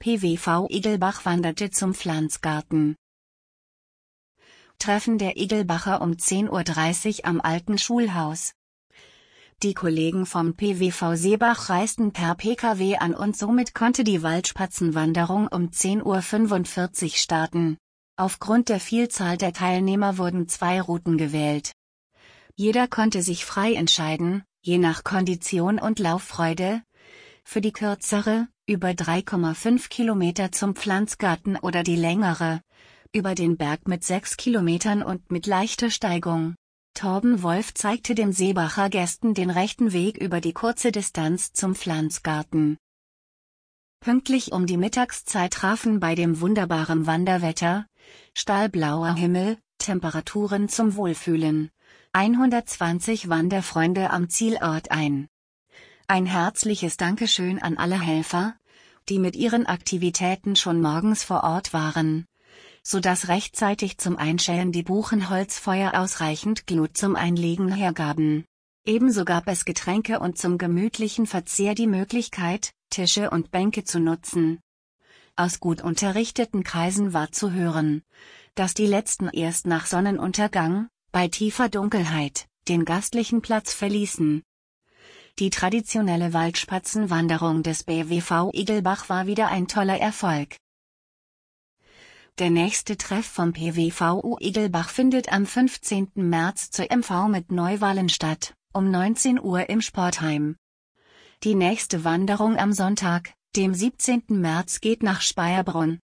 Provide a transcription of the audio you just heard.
PWV Igelbach wanderte zum Pflanzgarten. Treffen der Igelbacher um 10:30 Uhr am alten Schulhaus. Die Kollegen vom PWV Seebach reisten per PKW an und somit konnte die Waldspatzenwanderung um 10:45 Uhr starten. Aufgrund der Vielzahl der Teilnehmer wurden 2 Routen gewählt. Jeder konnte sich frei entscheiden, je nach Kondition und Lauffreude, für die kürzere, über 3,5 Kilometer zum Pflanzgarten oder die längere, über den Berg mit 6 Kilometern und mit leichter Steigung. Torben Wolf zeigte den Seebacher Gästen den rechten Weg über die kurze Distanz zum Pflanzgarten. Pünktlich um die Mittagszeit trafen bei dem wunderbaren Wanderwetter, stahlblauer Himmel, Temperaturen zum Wohlfühlen, 120 Wanderfreunde am Zielort ein. Ein herzliches Dankeschön an alle Helfer, die mit ihren Aktivitäten schon morgens vor Ort waren, sodass rechtzeitig zum Einschälen die Buchenholzfeuer ausreichend Glut zum Einlegen hergaben. Ebenso gab es Getränke und zum gemütlichen Verzehr die Möglichkeit, Tische und Bänke zu nutzen. Aus gut unterrichteten Kreisen war zu hören, dass die letzten erst nach Sonnenuntergang, bei tiefer Dunkelheit, den gastlichen Platz verließen. Die traditionelle Waldspatzenwanderung des BWV Igelbach war wieder ein toller Erfolg. Der nächste Treff vom PWV Igelbach findet am 15. März zur MV mit Neuwahlen statt, um 19 Uhr im Sportheim. Die nächste Wanderung am Sonntag, dem 17. März geht nach Speyersbrunn.